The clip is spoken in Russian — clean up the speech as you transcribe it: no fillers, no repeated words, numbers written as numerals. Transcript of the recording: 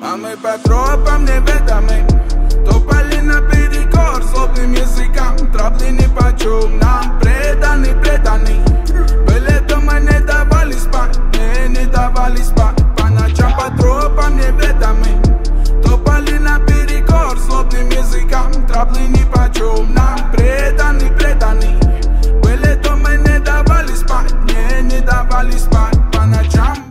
А мы по тропам неведомым топали наперекор злобным языкам. Тропли нипочем нам преданы. Были дома, не давали спать, не давали спать. По ночам по тропам неведомым топали наперекор злобным языкам. Тропли нипочем нам преданы. Были дома, не давали спать, не давали спать. По ночам